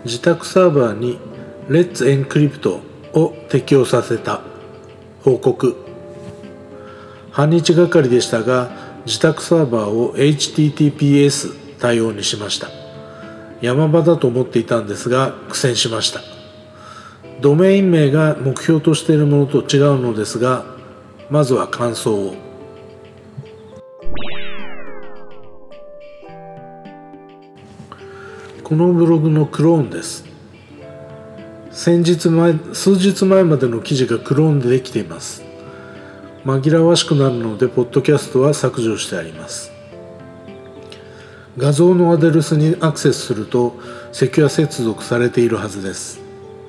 自宅サーバーに Let's Encrypt を適用させた報告。半日がかりでしたが、自宅サーバーを HTTPS 対応にしました。山場だと思っていたんですが苦戦しました。ドメイン名が目標としているものと違うのですが、まずは感想を。このブログのクローンです。数日前までの記事がクローンでできています。紛らわしくなるのでポッドキャストは削除してあります。画像のアドレスにアクセスするとセキュア接続されているはずです。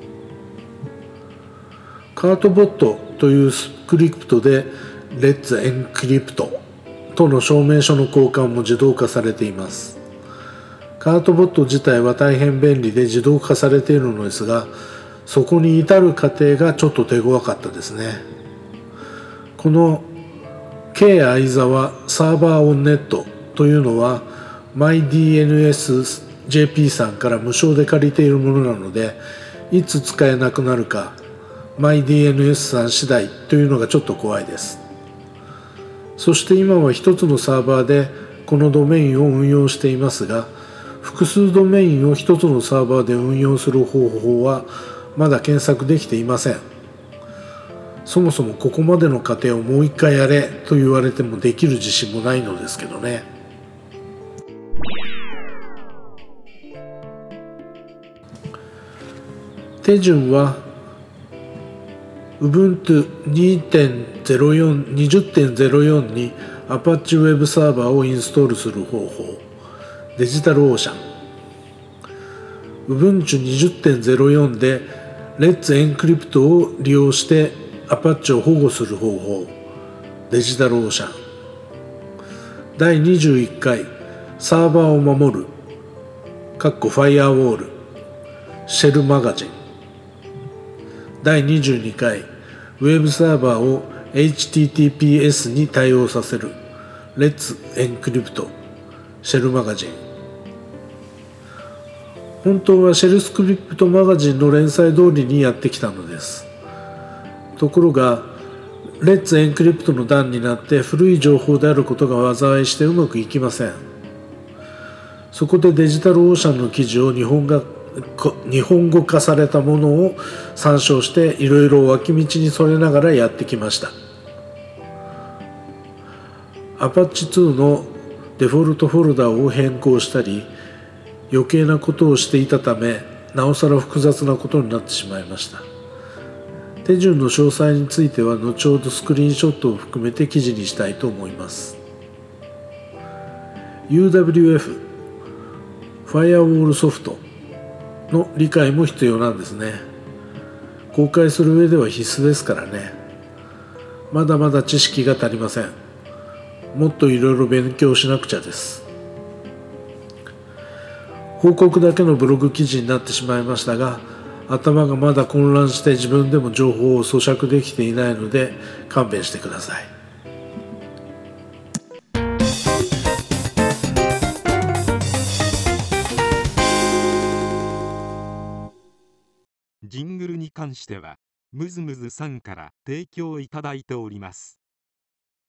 カートボットというスクリプトで Let's Encrypt との証明書の交換も自動化されています。カートボット自体は大変便利で自動化されているのですが、そこに至る過程がちょっと手強かったですね。この K 相沢サーバーオンネットというのはMyDNSJP さんから無償で借りているものなので、いつ使えなくなるか MyDNS さん次第というのがちょっと怖いです。そして今は一つのサーバーでこのドメインを運用していますが、複数ドメインを一つのサーバーで運用する方法はまだ検索できていません。そもそもここまでの過程をもう一回やれと言われてもできる自信もないのですけどね。手順は Ubuntu 20.04 に Apache Web サーバーをインストールする方法。デジタルオーシャン。Ubuntu 20.04 で Let's Encrypt を利用して Apache を保護する方法。デジタルオーシャン。第21回サーバーを守るファイアウォールシェルマガジン。第22回ウェブサーバーを HTTPS に対応させる Let's Encrypt シェルマガジン。本当はシェルスクリプトマガジンの連載通りにやってきたのです。ところがLet's Encrypt の段になって古い情報であることが災いしてうまくいきません。そこでデジタルオーシャンの記事を日本語化されたものを参照していろいろ脇道にそれながらやってきました。Apache 2のデフォルトフォルダを変更したり余計なことをしていたため、なおさら複雑なことになってしまいました。手順の詳細については後ほどスクリーンショットを含めて記事にしたいと思います。 UWF ファイアウォールソフトの理解も必要なんですね。公開する上では必須ですからね。まだまだ知識が足りません。もっといろいろ勉強しなくちゃです。報告だけのブログ記事になってしまいましたが、頭がまだ混乱して自分でも情報を咀嚼できていないので勘弁してください。 ジングルに関してはムズムズさんから提供いただいております。